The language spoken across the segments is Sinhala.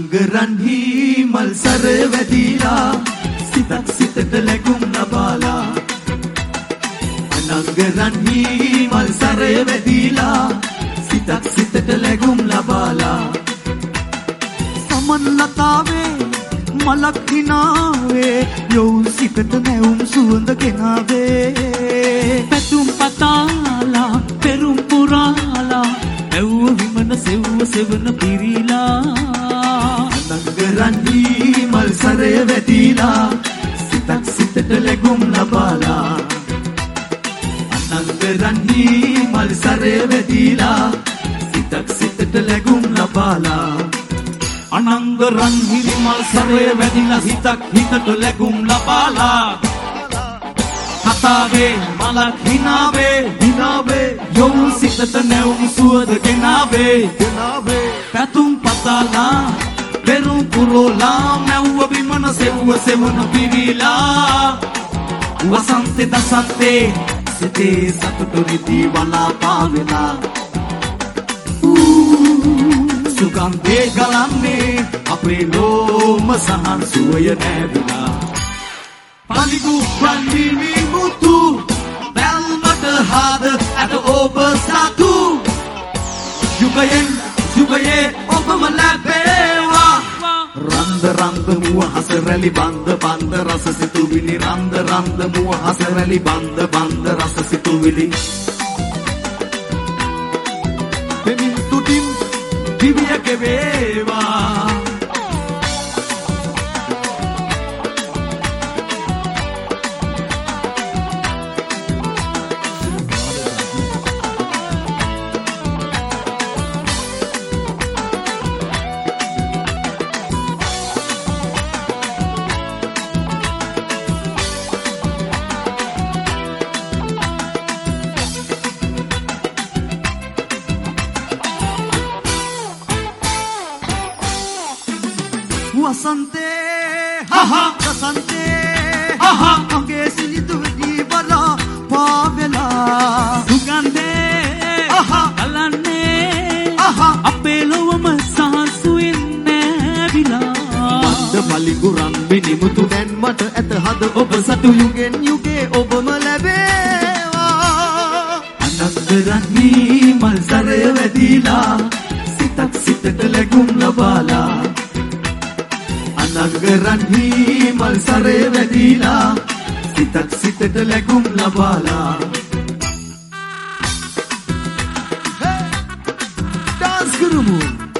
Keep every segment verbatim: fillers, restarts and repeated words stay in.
අනංගරන්හි මල් සර වැදිලා සිතක් සිතට ලැබුම් ලබාලා අනංගරන්හි මල් සර වැදිලා සිතක් සිතට ලැබුම් ලබාලා සමන්ලතාවේ මලක් හිනාවේ යොවුන් සිතට නැවුම් සුවඳ ගෙනාවේ පැතුම් පතාලා පෙරුම් පුරාලා ඇව්ව විමන සෙව්ව සෙවන පිරීලා අනංගරන්හි මල් සරය වැදිලා සිතක් සිතට ලැබුම් ලබාලා අනංගරන්හි මල් සරය වැදිලා සිතක් සිතට ලැබුම් ලබාලා අනංගරන්හි මල් සරය වැදිලා සිතක් හිතට ලැබුම් ලබාලා කතාවේ මලක් හිනාවේ හිනාවේ යොවුන් සිතට නැවුම් සුවඳ ගෙනාවේ ගෙනාවේ පැතුම් පතාලා පෙරුම් පුරෝලා මැව්ව බිමන සෙව්ව සෙවන පිරීලා වසන්තේ දසන්තේ සිතේ සතුටු රිදී වලාපා වෙලා සුගන්ධේ ගලන්නේ අපේ ලෝම සහන් සුවය නැවිලා පලිගු පන්දිනි මුතු බැල්මට හාද ඇට ඔබ සතු යුගයෙන් යුගයේ ඔබම ලැබේවා රන්ද රන්ද මුව හස රැලි බන්ද බන්ද රස සිතුවිලි රන්ද රන්ද මුව හස රැලි බන්ද බන්ද රස සිතුවිලි දෙමින් තුටින් දිවිය ගෙවේවා वसंते हा हा वसंते हा हा अंगे सिलिदु दीवला पावेला सुगंधे हा अलने हा अपेलोवम सासुइन्ने विला මන්ද මලිගුරන් බිනිමුතු දැන් මට ඇත හද ඔබ සතු යුගෙන් යුගේ ඔබම ලැබේවා අනංගරන්හි මල් සරය වැදිලා සිතක් සිතට ලැබුම් ලබාලා අනංගරන්හි මල් සරය වැදිලා සිතක් සිතට ලැබුම් ලබාලා ඩාන්ස් කරමු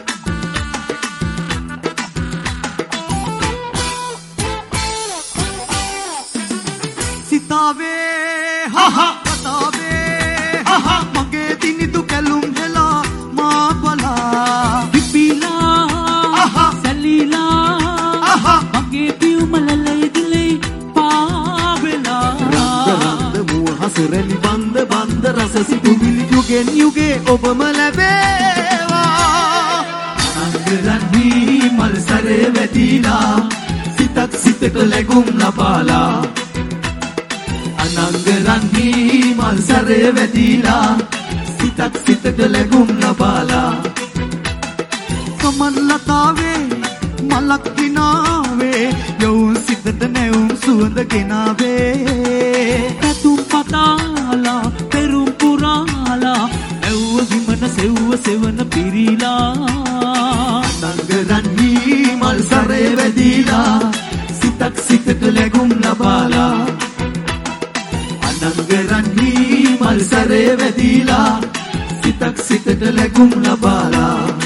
සිතාවේ හහ කතාවේ හහ මගේ දිනිදු කැලුම් හෙලා මා බලා පිපිලා සැලීලා මගේ පියුමලලයි දිලේ පාවෙලා රන්ද මුව හසරලි බන්ද බන්ද රස සිතුවිලි යුගෙන් යුගේ ඔබම ලැබේවා අනංගරන්හි මල් සරය වැදිලා සිතක් සිතට ලැබුම් ලබාලා අනංගරන්හි මල් සරය වැදිලා සිතක් සිතට ලැබුම් ලබාලා සමන්ලතාවේ මලක් හිනාවේ යොවුන් සිතට නැවුම් සුවඳ ගෙනාවේ පැතුම් පතාලා පෙරුම් පුරාලා ඇව්ව විමන සෙව්ව සෙවන පිරීලා අනංගරන්හි මල් සරය වැදිලා සිතක් සිතට ලැබුම් ලබාලා අනංගරන්හි මල් සරය වැදිලා සිතක් සිතට ලැබුම් ලබාලා